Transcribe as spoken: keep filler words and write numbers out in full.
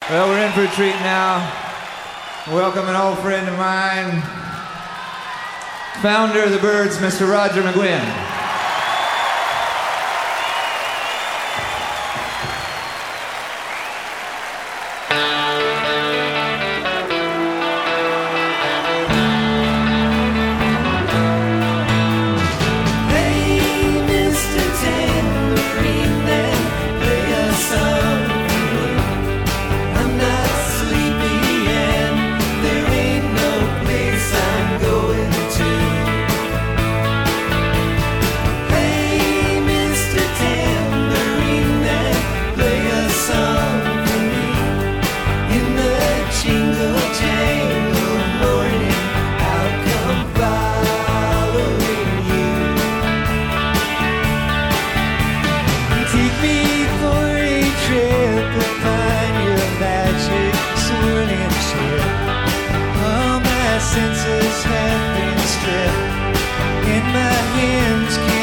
Well, we're in for a treat now. Welcome an old friend of mine, founder of the Byrds, Mister Roger McGuinn.